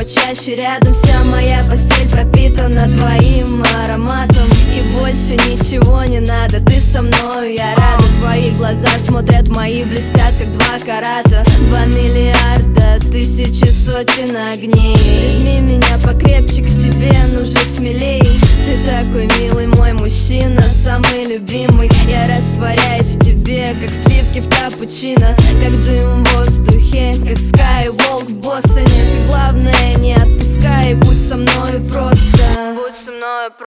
почаще рядом. Вся моя постель пропитана твоим ароматом, и больше ничего не надо, ты со мною, я рада. Твои глаза смотрят мои, блестят как 2 карата. 2 миллиарда, тысячи, сотен огней. Прижми меня покрепче к себе, ну же смелей. Ты такой милый мой мужчина, самый любимый. Я растворяюсь в тебе, как сливки в капучино, как дым в воздухе, как Скайволк в Бостоне. Ты главное не отпускай, будь со мною просто. Будь со мною просто.